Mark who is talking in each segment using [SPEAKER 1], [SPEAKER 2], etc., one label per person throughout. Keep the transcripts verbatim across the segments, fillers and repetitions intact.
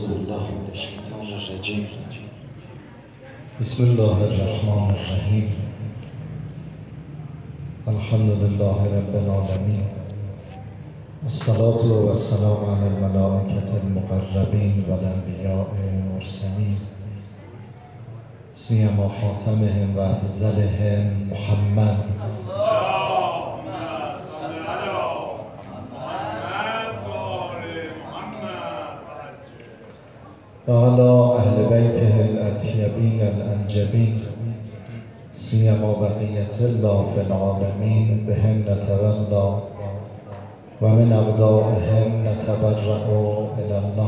[SPEAKER 1] بالله من الشیطان الرجیم. بسم الله الرحمن الرحیم. الحمد لله رب العالمین، الصلاة والسلام علی الملائکة المقربین و الانبیاء المرسلین، سیما خاتمهم و افضلهم محمد و علی اهل بیته الاطیبین الانجبین، سیما بقیة الله فی العالمین، بهم نتولی و من اقدائهم نتبرأ الی الله.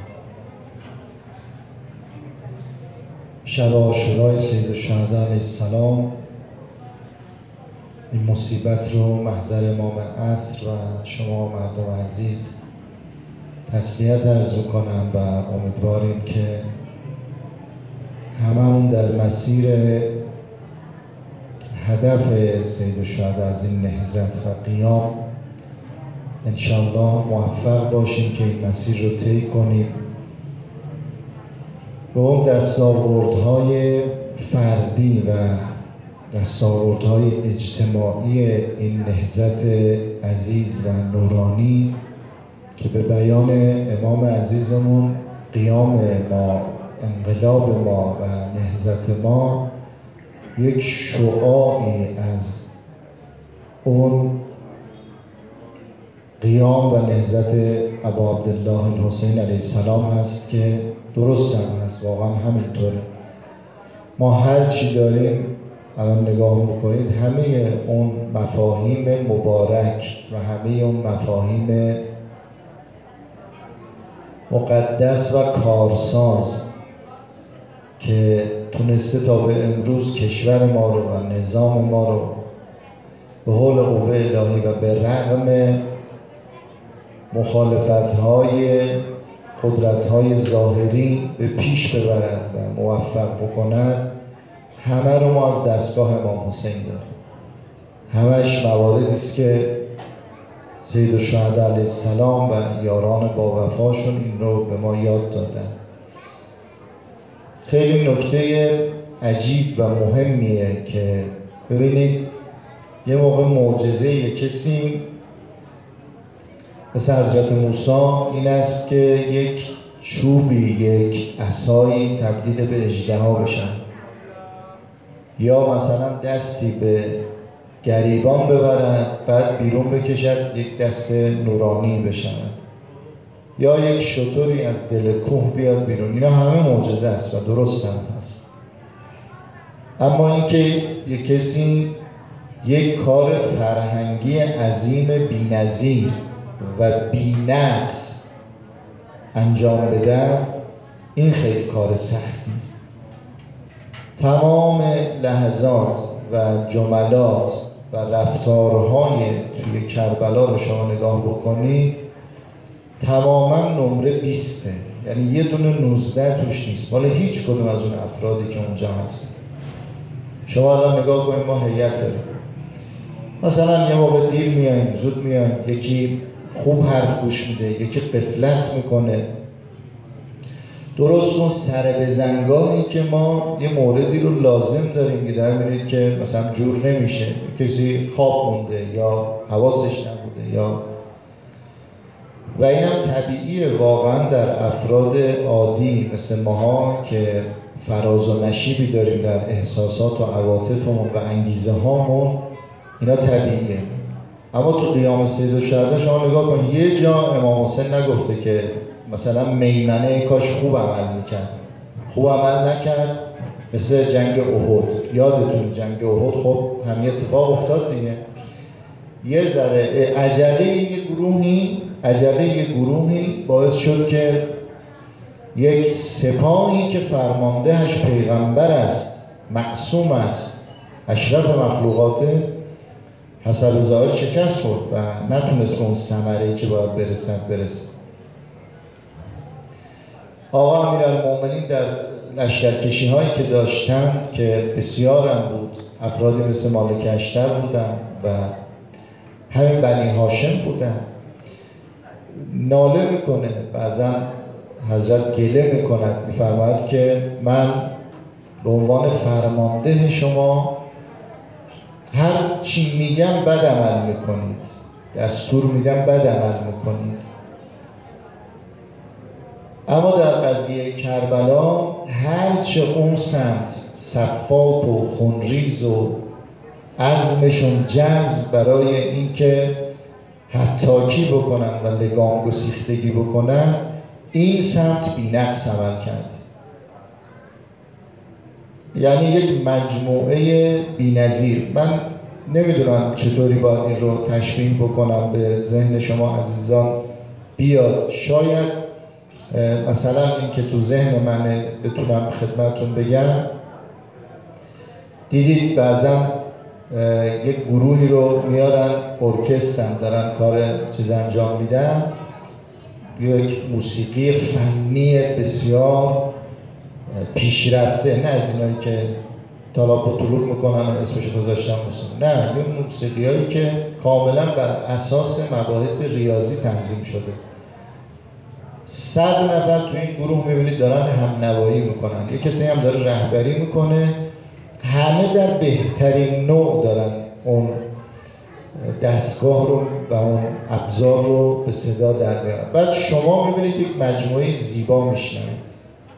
[SPEAKER 1] شب عاشورای سید الشهدا علیه السلام، این مصیبت رو محضر امام عصر و شما مردم عزیز تسلیت عرض کنم و امیدواریم که هممون در مسیر هدف سید الشهدا از این نهضت و قیام انشاءالله موفق باشیم که این مسیر رو طی کنیم، به اون دستاوردهای فردی و دستاوردهای اجتماعی این نهضت عزیز و نورانی که به بیان امام عزیزمون قیام ما، انقلاب ما و نهضت ما یک شعاعی از اون قیام و نهضت ابا عبدالله الحسین علیه السلام هست که درست هم هست، واقعا همینطوره. ما هر چی داریم الان نگاه میکنید، همه اون مفاهیم مبارک و همه اون مفاهیم مقدس و کارساز که تونسته تا به امروز کشور ما رو و نظام ما رو به حول قوه الهی و به رغم مخالفت‌های قدرت‌های ظاهری به پیش ببرد و موفق بکند، همه رو ما از دستگاه امام حسین داریم. همش مواردی است که سید الشهدا علیه السلام و یاران با وفاشون این رو به ما یاد دادن. خیلی نکته عجیب و مهمیه که ببینید یه موقع معجزه یک کسی مثل حضرت موسی این است که یک چوبی، یک عصایی تبدیل به اژدها بشن، یا مثلا دستی به گریبان ببرند بعد بیرون بکشد یک دست نورانی بشن، یا یک شتری از دل کوه بیاد بیرون. اینا همه معجزه است و درست هم هست. اما اینکه یک کسی یک کار فرهنگی عظیم بی‌نظیر و بی‌نقص انجام بده، این خیلی کار سختی. تمام لحظات و جملات و رفتارهای توی کربلا رو شما نگاه بکنید، تماما نمره بیسته، یعنی یه دونه نوزده توش نیست مال هیچ کدوم از اون افرادی که اونجا هست. شما الان نگاه کنید، ما هیئت داریم، مثلا یه موقع دیر میایم، زود میایم، یکی خوب حرف گوش میده، یکی غفلت میکنه. درست اون سر بزنگاهی که ما یه موردی رو لازم داریم که در می‌بینید که مثلا جور نمیشه، کسی خواب مونده یا حواسش نبوده، یا و اینم طبیعیه واقعا در افراد عادی مثل ماها که فراز و نشیبی داریم در احساسات و عواطفمون و انگیزه هامون، اینا طبیعیه. اما تو قیام سید الشهدا شما نگاه کنید، یه جا امام حسین نگفته که مثلا میمنه کاش خوب عمل میکرد، خوب عمل نکرد، مثل جنگ احد. یادتون جنگ احد خب همین اتفاق افتاد دیگه. یه ذره عجله یه گروهی عجله یه گروهی باعث شد که یک سپاهی که فرماندهش پیغمبر است، معصوم است، اشرف مخلوقاته، حسب ظاهر شکست خورد و نتونست اون ثمره‌ای که باید برسد برسد. آقا امیرالمومنین در لشکرکشی هایی که داشتند که بسیار هم بود، افرادی مثل مالک اشتر بودن و همین بنی هاشم بودن، ناله میکنه بعضا حضرت گله میکند، میفرماید که من به عنوان فرمانده شما هر چی میگم بد عمل میکنید، دستور میدم بد عمل میکنید. اما در قضیه کربلا هرچه اون سمت صفات و خونریز و عزمشون جذب برای اینکه حتاکی بکنن و لگام گسیختگی بکنن، این سمت بی‌نقص عمل کرد. یعنی یک مجموعه بی‌نظیر. من نمیدونم چطوری باید این رو تشبیه بکنم به ذهن شما عزیزان بیاد. شاید مثلا این که تو ذهن منه بتونم خدمتون بگم، دیدید بعضا یک گروهی رو میارن ارکستر دارن کار چیز انجام میدن، یک موسیقی فنی بسیار پیشرفته، نه از اینایی که طلاق و طلوق میکنن و اسمش گذاشتن موسیقی، نه، یه موسیقی هایی که کاملا بر اساس مباحث ریاضی تنظیم شده. صد نفر تو این گروه میبینید دارن هم نوایی میکنن، یه کسی هم داره رهبری میکنه، همه در بهترین نوع دارن اون دستگاه رو و اون ابزار رو به صدا در میارن. بعد شما میبینید یک مجموعه زیبا میشنوید،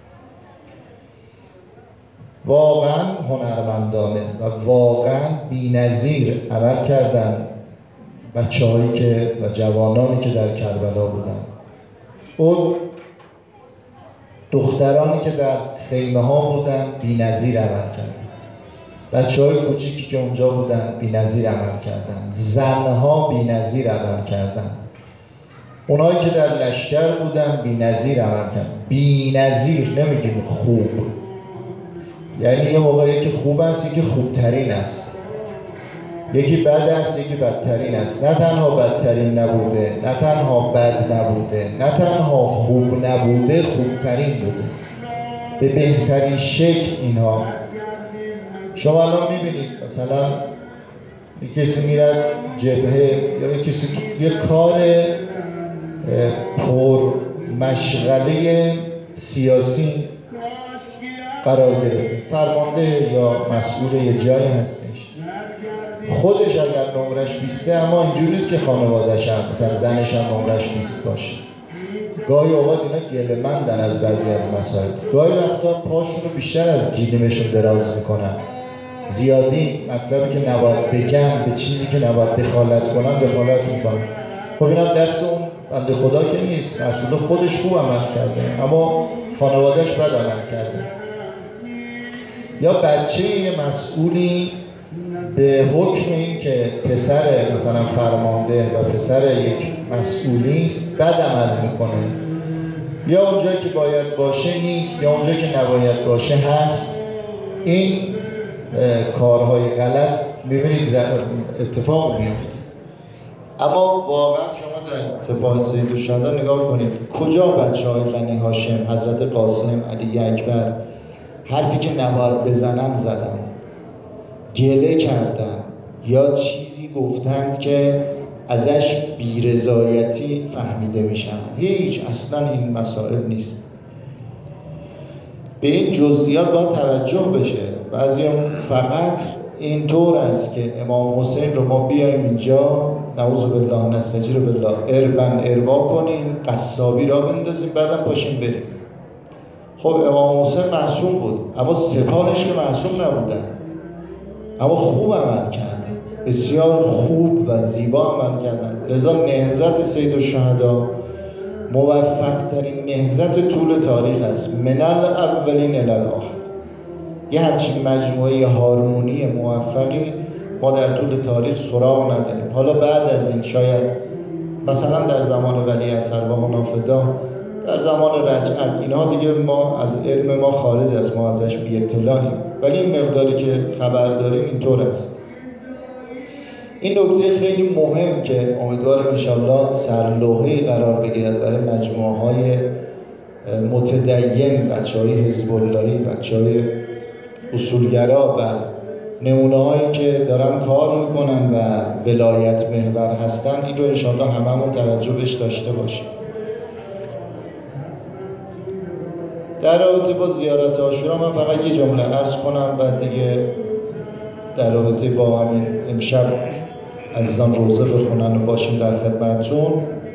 [SPEAKER 1] واقعا هنرمندانه و واقعا بی‌نظیر عمل کردن بچه‌هایی که و جوانانی که در کربلا بودن. اون دخترانی که در خیمه ها بودن بی‌نظیر عمل کردن، بچه‌های کوچیکی که اونجا بودن بی‌نظیر عمل کردن، زنها بی‌نظیر عمل کردن، اونایی که در لشکر بودن بی‌نظیر عمل کردن. بی‌نظیر، نمیگیم خوب، یعنی یه موقعی که خوب است یکی خوبترین است، یکی بد است یکی بدترین است. نه تنها بدترین نبوده، نه تنها بد نبوده، نه تنها خوب نبوده، خوبترین بوده به بهترین شکل. اینها شما الان میبینید مثلا یک کسی میرد جبهه یا یک کسی تو یه کار پر مشغله سیاسی قرار گرفته، فرمانده یا مسئول یه جایی هستش، خودش اگر نمرش بیسته، اما اینجوری نیست که خانواده‌ش هم مثلا زنش هم نمرش بیست باشه. گاهی اوقات اینا گله مندن از بعضی از مسائل، گاهی وقتا پاشون رو بیشتر از گیلیمشون دراز میکنن، زیادی مطلبی که نباید بگن، به چیزی که نباید دخالت کنن دخالت میکنن. خب اینم دست اون بنده خدا که نیست، مسئول خودش خوب عمل کرده اما خانوادهش بد عمل کرده. یا بچه یه مسئولی به حکم این که پسر مثلا فرمانده و پسر یک مسئولی است بد عمل میکنه، یا اونجایی که باید باشه نیست، یا اونجایی که نباید باشه هست. این کارهای غلط میبینید اتفاق میفته. اما واقعا شما در سپاه سید الشهدا نگاه کنید، کجا بچه های بنی هاشم، حضرت قاسم، علی اکبر حرفی که نباید بزنن زدن، گله کردن یا چیزی گفتند که ازش بی‌رضایتی فهمیده میشن؟ هیچ، اصلا این مسائل نیست. به این جزئیات باید توجه بشه. بعضی فقط اینطور است که امام حسین رو ما بیایم اینجا نعوذ بالله نستجیر بالله اربن اربا کنیم، قصابی را بندازیم، بعدم پاشیم بریم. خب امام حسین معصوم بود اما سپاهش که معصوم نبودن، اما خوب عمل کردن، بسیار خوب و زیبا عمل کردن. لذا نهضت سید الشهدا موفق ترین نهضت طول تاریخ است، من الاولین الی الاخر. یه همچین مجموعه هارمونی موفقی ما در طول تاریخ سراغ نداریم. حالا بعد از این شاید مثلا در زمان ولی اثر و منافدا، در زمان رجعت، اینها دیگه ما از علم ما خارج است، ما ازش بی اطلاعیم، ولی این مقداری که خبر داریم اینطور است. این نکته خیلی مهم که امیدوارم انشاءالله سرلوحه‌ای قرار بگیرد برای مجموعه‌های متدین، بچه‌های حزب اللهی، بچه‌های اصولگرا و نمونه‌هایی که دارن کار میکنن و ولایت محور هستن، این رو انشاءالله هممون توجه بهش داشته باشیم. در رابطه با زیارت عاشورا من فقط یه جمله عرض کنم و دیگه در رابطه با همین امشب عزیزان روزه بخونن و باشیم در خدمتتون.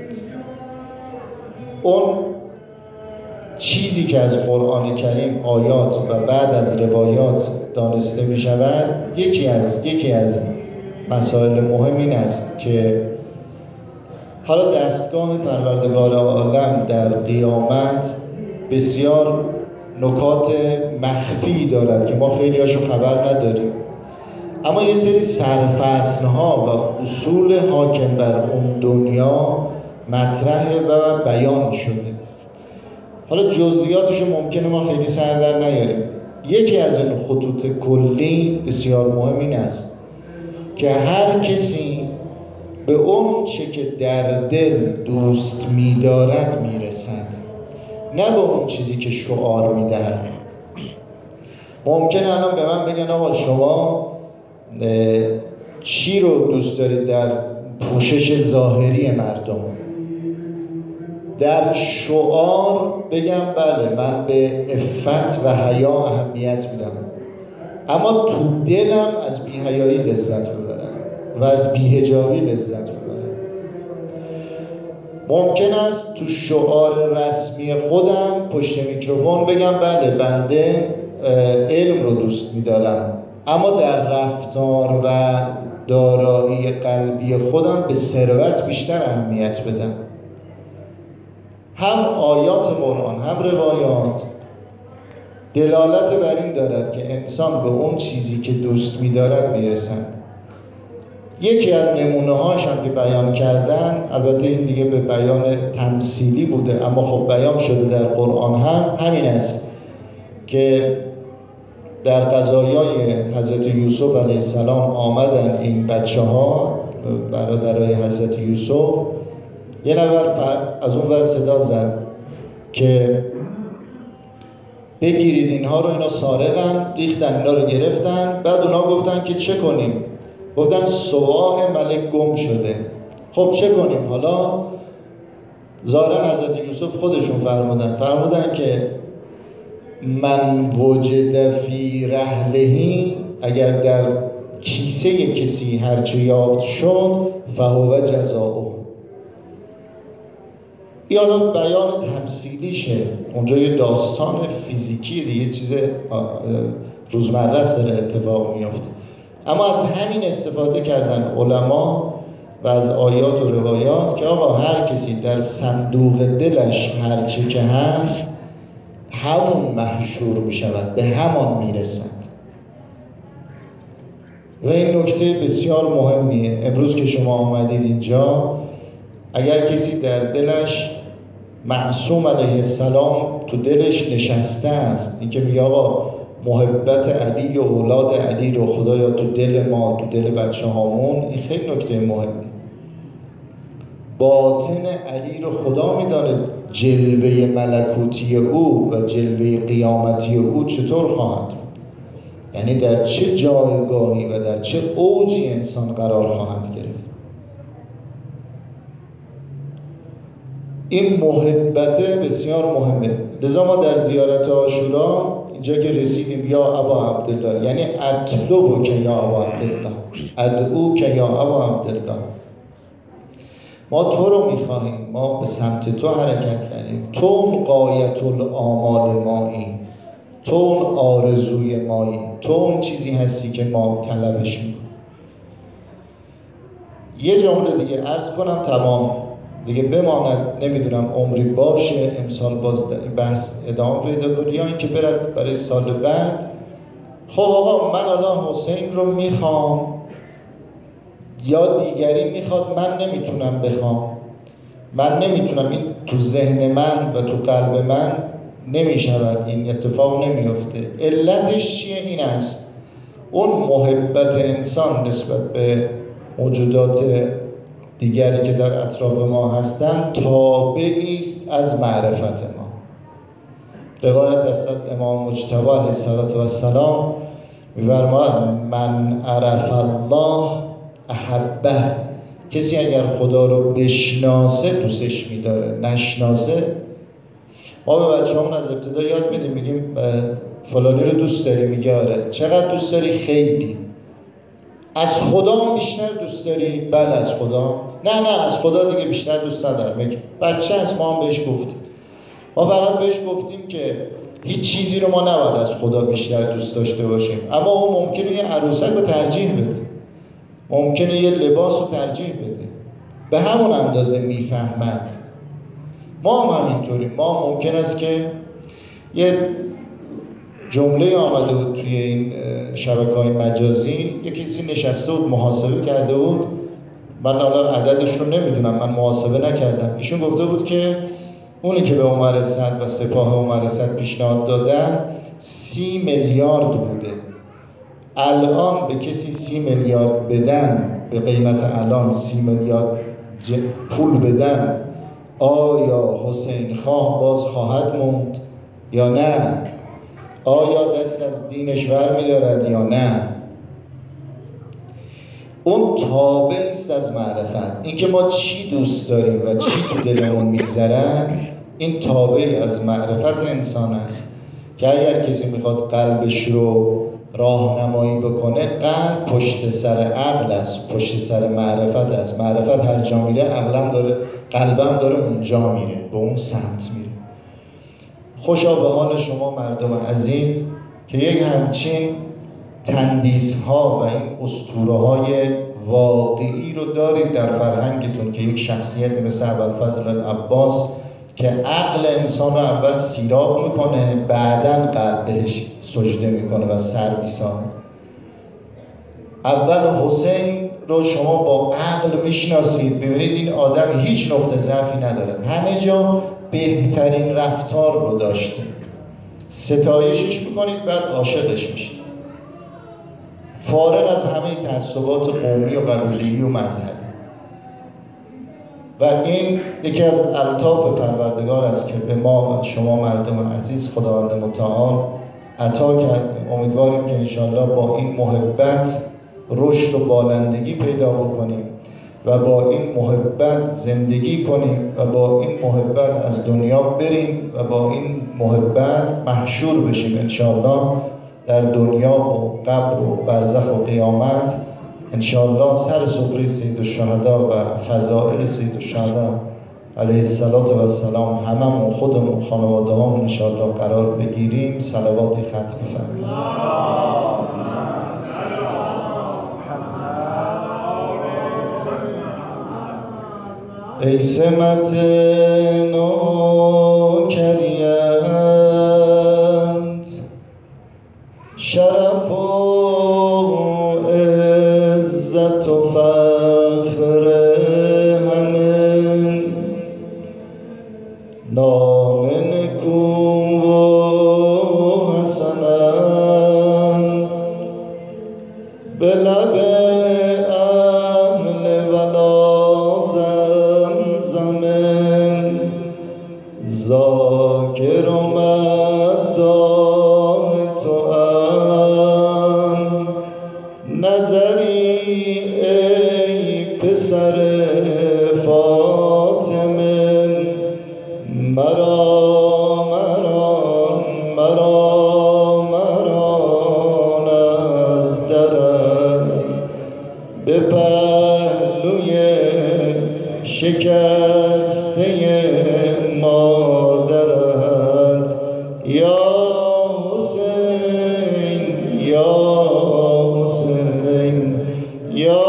[SPEAKER 1] اون چیزی که از قرآن کریم آیات و بعد از روایات دانسته می شود، یکی از یکی از مسائل مهم این است که حالا دستگاه پروردگار عالم در قیامت بسیار نکات مخفی دارد که ما خیلی هاشو خبر نداریم، اما یه سری سرفصل‌ها و اصول حاکم بر اون دنیا مطرحه و بیان شده. حالا جزئیاتشو ممکنه ما خیلی سر در نیاریم. یکی از این خطوط کلی بسیار مهم این است که هر کسی به اون چه که در دل دوست می‌دارد میرسد، نه به اون چیزی که شعار میدهد. ممکنه الان به من بگن آقا شما چی رو دوست دارید در پوشش ظاهری مردم؟ در شعار بگم بله من به عفت و حیا اهمیت میدم، اما تو دلم از بی‌حیایی لذت ببرم و از بی‌حجابی لذت ببرم. ممکن است تو شعار رسمی خودم پشت میکروفون بگم بله بنده علم رو دوست میدارم، اما در رفتار و دارایی قلبی خودم به ثروت بیشتر اهمیت بدم. هم آیات قرآن هم روایات دلالت بر این دارد که انسان به اون چیزی که دوست می‌دارد میرسد. یکی از نمونه‌هاش هم که بیان کردن، البته این دیگه به بیان تمثیلی بوده اما خب بیان شده در قرآن هم همین است که در قضایای حضرت یوسف علیه السلام آمدن این بچه‌ها برادرای حضرت یوسف، یه نفر از اون ور صدا زد که بگیرید اینها رو، اینا سارقن، ریختن اینا رو گرفتن. بعد اونا گفتن که چه کنیم؟ گفتن سواع ملک گم شده. خب چه کنیم؟ حالا ظاهرا حضرت یوسف خودشون فرمودن فرمودن که من وجد فی رحلهی، اگر در کیسه کسی هرچه یافت شد فهو جزاؤه. این حالا بیان تمثیلیشه، اونجا یه داستان فیزیکی دیگه، چیز روزمره است داره اتفاق میفته، اما از همین استفاده کردن علما و از آیات و روایات که آقا هر کسی در صندوق دلش هرچه که هست همون محشور می شود، به همان می رسد. و این نکته بسیار مهمیه. امروز که شما آمدید اینجا، اگر کسی در دلش معصوم علیه السلام تو دلش نشسته است، این که میگه آقا محبت علی و اولاد علی رو خدایا تو دل ما، تو دل بچه هامون، این خیلی نکته مهمی. باطن علی رو خدا میدانه جلوه ملکوتی او و جلوه قیامتی او چطور خواهد بود، یعنی در چه جایگاهی و در چه اوجی انسان قرار خواهد گرفت. این محبت بسیار مهمه. لذا ما در زیارت عاشورا اینجا که رسیدیم یا ابا عبدالله، یعنی اطلبو که یا ابا عبدالله، ادعو که یا ابا عبدالله، ما تو رو میخواهیم، ما به سمت تو حرکت کردیم، تو اون غایت الآمال مایی، تو اون آرزوی مایی، تو اون چیزی هستی که ما طلبش میکنیم. یه جمله دیگه عرض کنم تمام دیگه بماند، نمیدونم عمری باشه امسال باز این بحث ادامه پیدا کنه یا اینکه برد برای سال بعد. خب آقا من الان حسین رو میخوام یا دیگری میخواد، من نمیتونم بخوام، من نمیتونم، این تو ذهن من و تو قلب من نمیشود، این اتفاق نمیفته. علتش چیه؟ این است اون محبت انسان نسبت به موجودات دیگری که در اطراف ما هستند تابعی است از معرفت ما. روایت است از امام مجتبی علیه السلام می‌فرماید من عرف الله احبه، کسی اگر خدا رو بشناسه دوستش می‌داره، نشناسه ما به بچه‌هامون از ابتدا یاد میدیم، میگیم فلانی رو دوست داری؟ میگه آره. چقدر دوست داری؟ خیلی. از خدا بیشتر دوست داری؟ بله از خدا. نه نه از خدا دیگه بیشتر دوست ندارم. بچه از ما هم بهش گفتیم. ما فقط بهش گفتیم که هیچ چیزی رو ما نباید از خدا بیشتر دوست داشته باشیم، اما اون ممکنه یه عروسک رو ترجیح بده، ممکنه یه لباس رو ترجیح بده، به همون اندازه میفهمد. ما هم همینطوریم. ما ممکن است که یه جمله آمده بود توی این شبکه‌های مجازی، یه کسی نشسته بود محاسبه کرده بود، من حالا عددش رو نمیدونم، من محاسبه نکردم، ایشون گفته بود که اونی که به عمر اسد و سپاه عمر اسد پیشنهاد دادن سی میلیارد بوده. الان به کسی سی میلیارد بدن، به قیمت الان سی میلیارد پول بدن، آیا حسین خواه باز خواهد موند یا نه؟ آیا دست از دینش برمی‌دارد یا نه؟ اون تابع نیست از معرفت. اینکه ما چی دوست داریم و چی تو دلمون میگذرد، این تابع از معرفت انسان است که اگر کسی میخواد قلبش رو راهنمایی بکنه، قلب پشت سر عقل است، پشت سر معرفت است. معرفت هر جا میره عقلم داره، قلبم داره اونجا میره، به اون سمت میره. خوشا به حال شما مردم عزیز که یک همچین تندیس ها و این اسطوره های واقعی رو دارید در فرهنگتون که یک شخصیتی مثل ابوالفضل العباس که عقل انسان رو اول سیراب میکنه، بعداً قلب بهش سجده میکنه و سر میسانه. اول حسین رو شما با عقل میشناسید، ببینید این آدم هیچ نقطه ضعفی نداره، همه جا بهترین رفتار رو داشته، ستایشش میکنید، بعد عاشقش میشید، فارغ از همه تعصبات قومی و قبیله‌ای و مذهبی. و این یکی از الطاف پروردگار است که به ما و شما مردم عزیز خداوند متعال عطا کرده. امیدواریم که انشاءالله با این محبت رشد و بالندگی پیدا بکنیم و با این محبت زندگی کنیم و با این محبت از دنیا بریم و با این محبت محشور بشیم انشاءالله در دنیا و قبر و برزخ و قیامت. انشاءالله سر سفره سید الشهدا و فضائل سید الشهدا علیه الصلاة و السلام هممون خودمون خانواده هامون انشاءالله قرار بگیریم. صلواتی ختم بفرمایید. ای سمت نوکریت شرف و عزت و فخر همه، نام نکو و حسنت به لب اهل ولا زمزم، ذاکر و مداح تو ام نظری ای پسر فاطمه، مرا مران مرا مران از درت به پهلوی شکسته مادرت، یا حسین یا حسین یا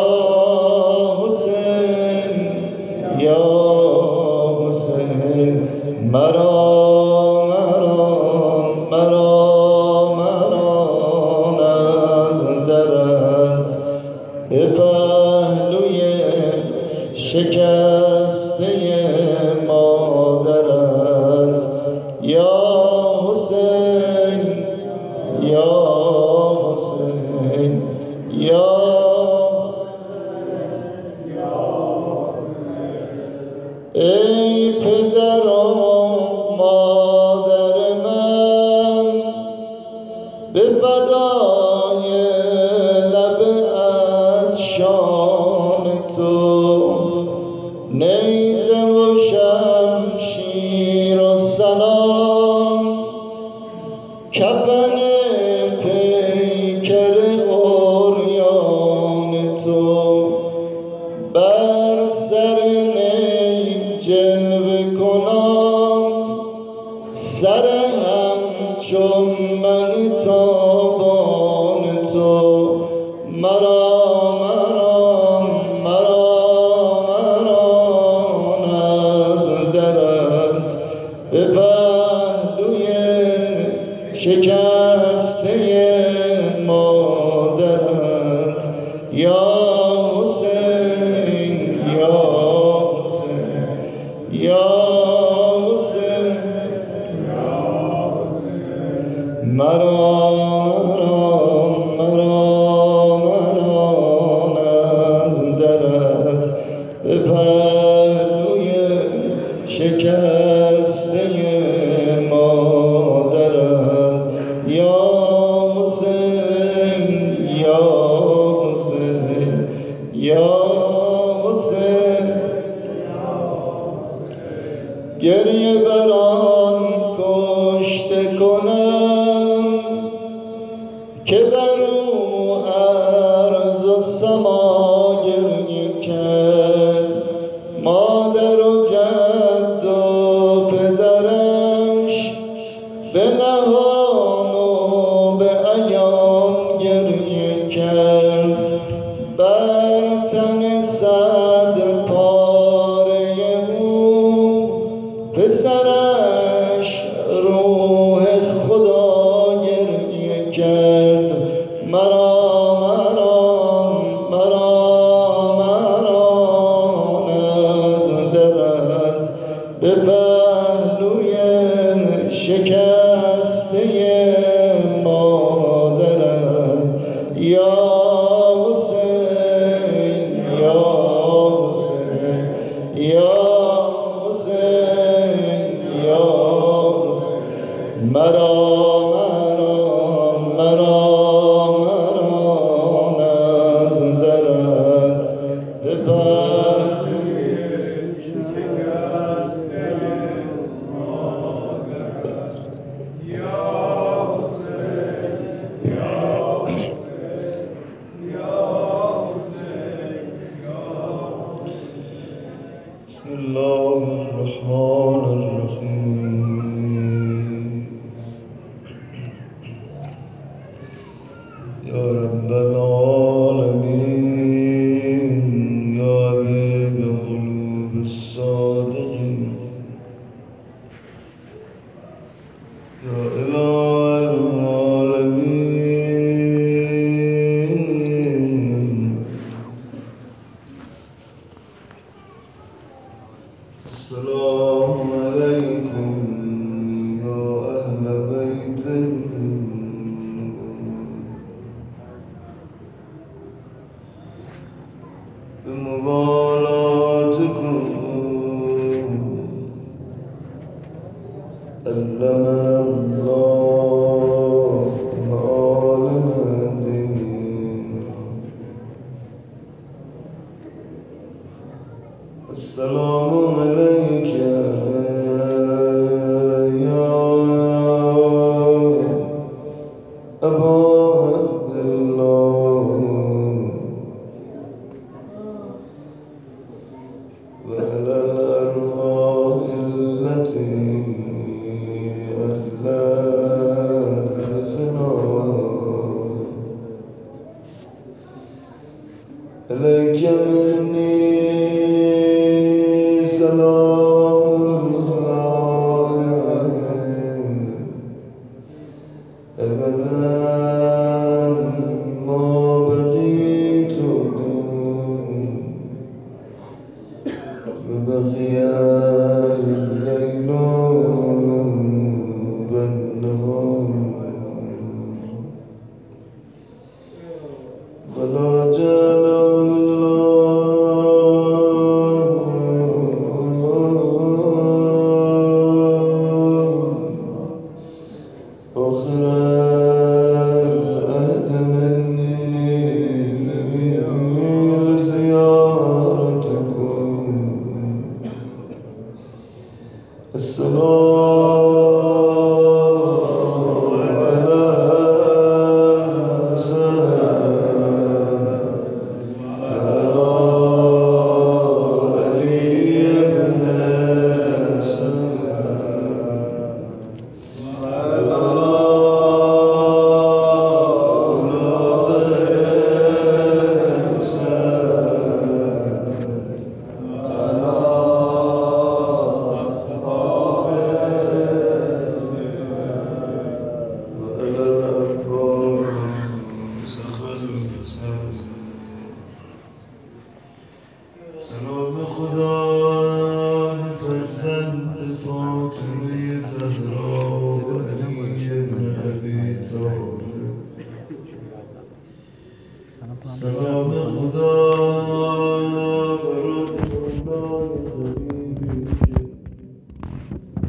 [SPEAKER 1] حسین یا حسین، مرا مرا مرا مرا از درت به پهلوی شکسته مادرت، یا حسین یا حسین یا ای پدر و مادر من به فدای لب عطشان تو، نیزه و شمشیر و سنان یا حسین گریه بران کشته کنم که بر او ارض و سما گریه کرد. مادر و جد و پدرش به نهان و به عیان گریه کرد. بر تن صد پاره او پسرش روح خدا گریه کرد. مرا مرا مرا مرا از درت به پهلوی شکسته مادرت. یا حسین یا حسین یا حسین یا حسین مرا مرا مرا مرا از درت به پهلوی شکسته مادرت. یا حسین یا حسین یا حسین یا بسم الله الرحمن الرحیم. یا رب العالمین یا حبیب قلوب الصادقین یا اله العالمین. السلام علیکم یا اهل بیت بمبالاتكم علمنا الله معالم الدين. السلام عليك يا أبا عبد الله وعلى الأرواح التي أهلت الفناء. إليك مني سلام الله أبدا ما بقيت وبقي الليل والنهار ولا جعل سلام خدا